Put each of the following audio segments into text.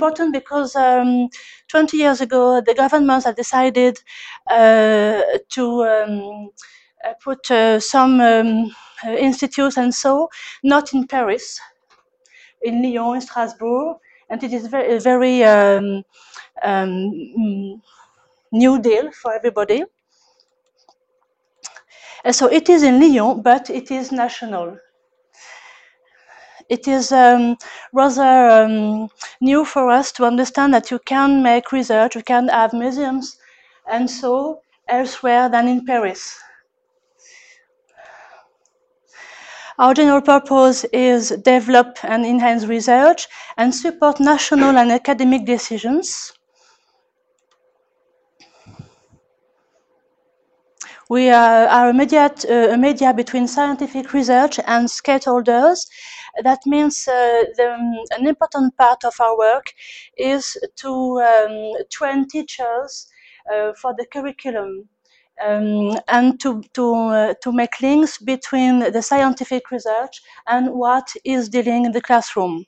important because 20 years ago, the governments have decided to put some institutes and so, not in Paris, in Lyon, in Strasbourg, and it is very new deal for everybody. So it is in Lyon, but it is national. It is rather new for us to understand that you can make research, you can have museums, and so elsewhere than in Paris. Our general purpose is develop and enhance research and support national and academic decisions. We are a media between scientific research and stakeholders. That means an important part of our work is to train teachers for the curriculum and to make links between the scientific research and what is dealing in the classroom.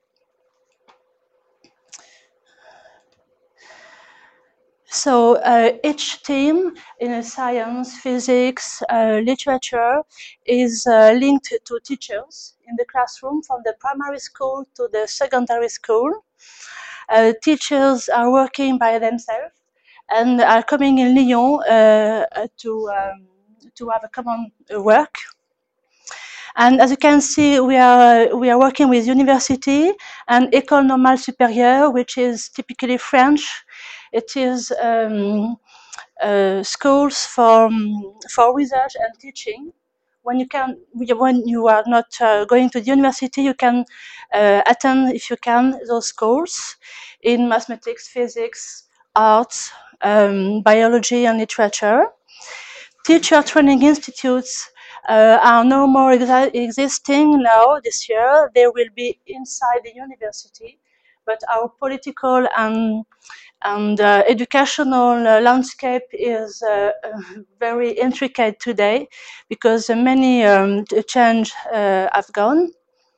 So each team in science, physics, literature is linked to teachers in the classroom from the primary school to the secondary school. Teachers are working by themselves and are coming in Lyon to have a common work. And as you can see, we are working with university and École Normale Supérieure, which is typically French. It is schools for research and teaching. When you are not going to the university, you can attend, if you can, those schools in mathematics, physics, arts, biology, and literature. Teacher training institutes are no more existing now this year. They will be inside the university, but our political and educational landscape is very intricate today because many change have gone.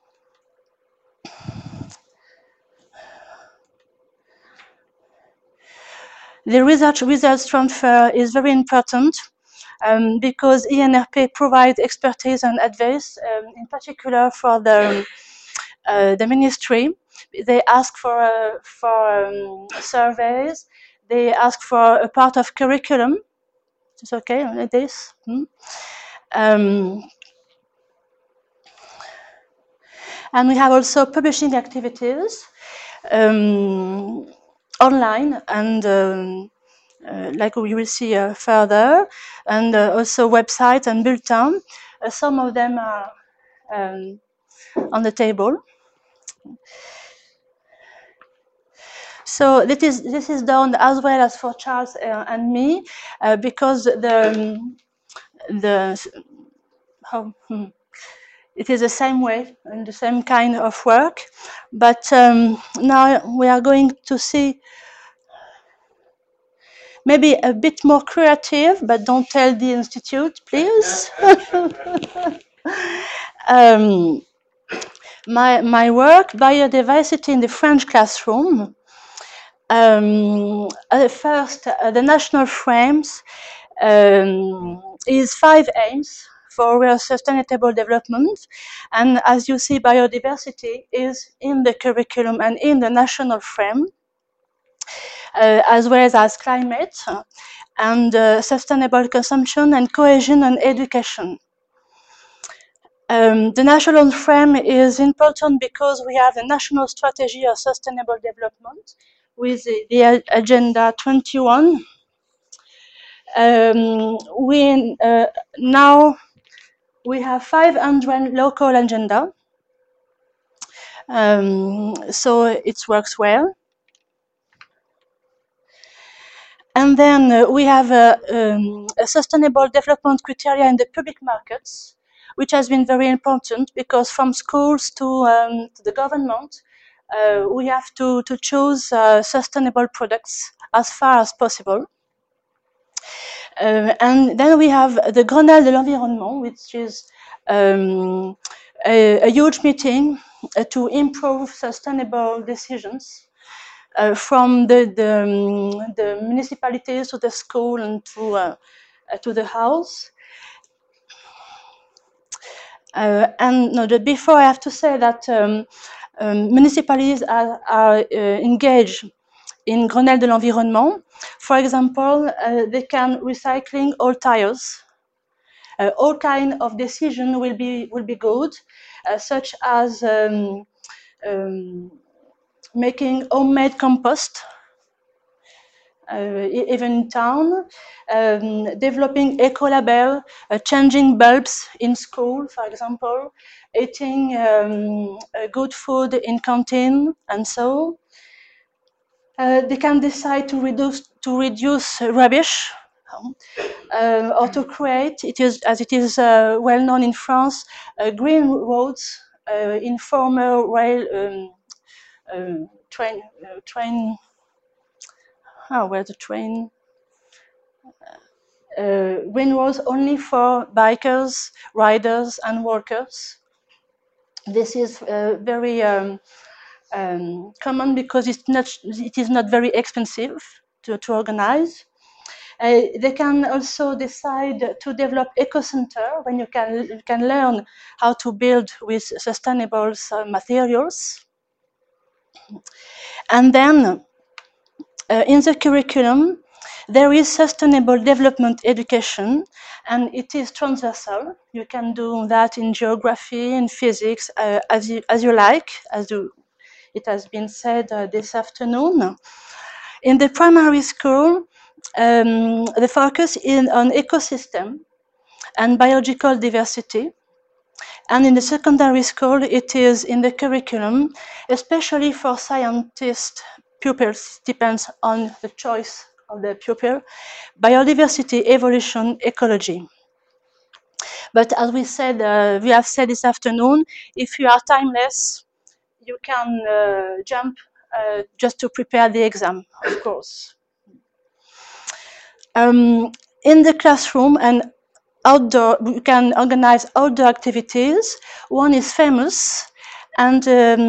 The results transfer is very important because INRP provides expertise and advice, in particular for the ministry. They ask for surveys. They ask for a part of curriculum. It's okay like this. And we have also publishing activities online and like we will see further, and also websites and bulletins. Some of them are on the table. So this is done as well as for Charles and me because it is the same way and the same kind of work. But now we are going to see maybe a bit more creative, but don't tell the institute, please. My work, biodiversity in the French classroom. First, the national frames is 5 aims for real sustainable development, and as you see, biodiversity is in the curriculum and in the national frame, as well as climate and sustainable consumption and cohesion and education. The national frame is important because we have the National Strategy of Sustainable Development with the Agenda 21. Now we have 500 local agenda, so it works well. And then we have a sustainable development criteria in the public markets, which has been very important because from schools to the government, we have to choose sustainable products as far as possible. And then we have the Grenelle de l'Environnement, which is a huge meeting to improve sustainable decisions. from the municipalities to the school and to the house. And no, before I have to say that municipalities are engaged in Grenelle de l'environnement. For example, they can recycling all tires. All kind of decision will be good, such as making homemade compost, even in town, developing eco-label, changing bulbs in school, for example, eating good food in canteen, and so. They can decide to reduce rubbish, or to create. It is, as it is well known in France, green roads in former rail train. Where the train? Green roads only for bikers, riders, and walkers. This is very common because it is not very expensive to organize. They can also decide to develop eco-center when you can learn how to build with sustainable materials. And then in the curriculum, there is sustainable development education, and it is transversal. You can do that in geography, in physics, as you like, it has been said this afternoon. In the primary school, the focus is on ecosystem and biological diversity. And in the secondary school, it is in the curriculum, especially for scientist pupils, depends on the choice of the pupil, biodiversity, evolution, ecology. But as we have said this afternoon, if you are timeless, you can jump just to prepare the exam, of course. In the classroom and outdoor, you can organize outdoor activities. One is famous, and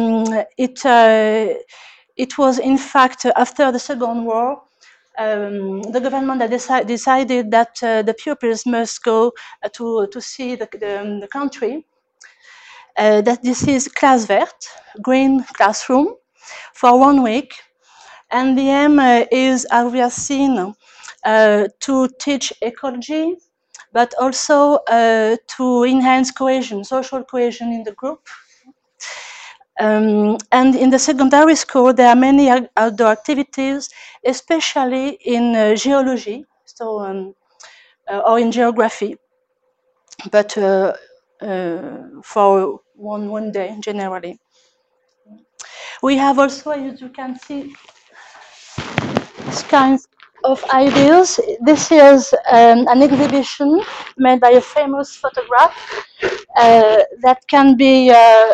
it was in fact after the Second War. The government decided that the pupils must go to see the country. That this is Classe Verte, green classroom, for 1 week. And the aim is, as we have seen, to teach ecology, but also to enhance cohesion, social cohesion in the group. And in the secondary school, there are many outdoor activities, especially in geology, so or in geography, but for one day generally. We have also, as you can see, these kinds of ideas. This is an exhibition made by a famous photograph that can be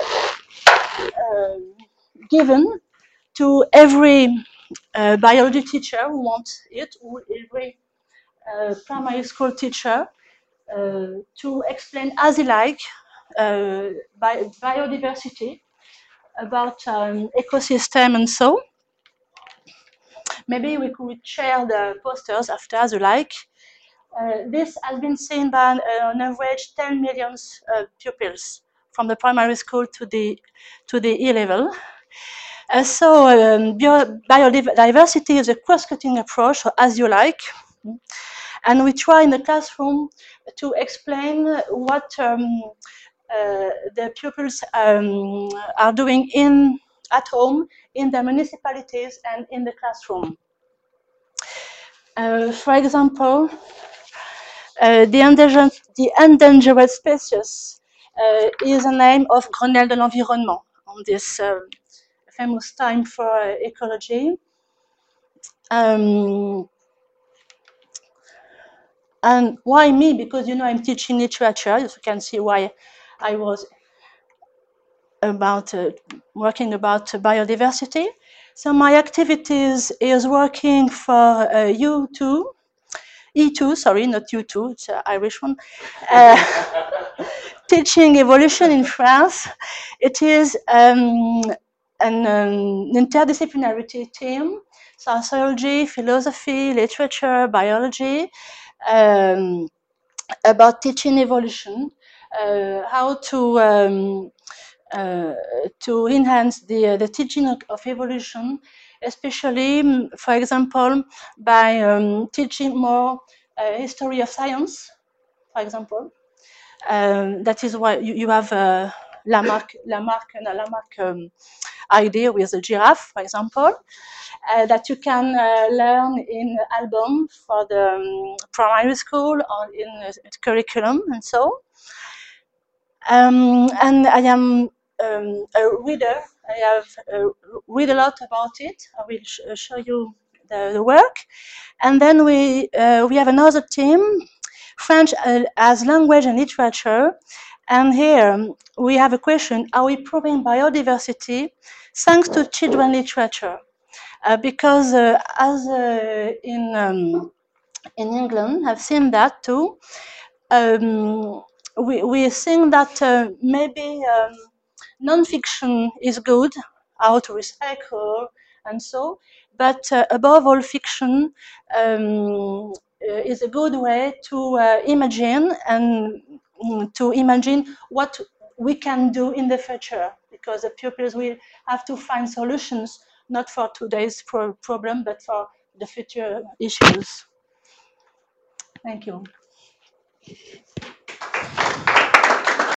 given to every biology teacher who wants it, or every primary school teacher, to explain as he like biodiversity, about ecosystem and so. Maybe we could share the posters after as you like. This has been seen by on average 10 million pupils from the primary school to the E level. So biodiversity is a cross-cutting approach, so as you like. And we try in the classroom to explain what the pupils are doing at home, in the municipalities, and in the classroom. For example, the endangered species is a name of Grenelle de l'environnement on this famous time for ecology. And why me? Because I'm teaching literature. You can see why I was working about biodiversity. So my activities is working for E2, sorry, not U2, it's an Irish one. Teaching evolution in France. It is an interdisciplinarity team, sociology, philosophy, literature, biology, about teaching evolution, how to enhance the teaching of evolution, especially, for example, by teaching more history of science, for example. That is why you have Lamarck idea with the giraffe, for example, that you can learn in album for the primary school or in curriculum and so. And I am a reader. I have read a lot about it. I will show you the work. And then we have another team, French as language and literature. And here we have a question: are we improving biodiversity thanks to children literature? Because as in England, I've seen that too. We think that maybe non-fiction is good, how to recycle and so, but above all, fiction is a good way to imagine and to imagine what we can do in the future, because the pupils will have to find solutions not for today's problem, but for the future issues. Thank you.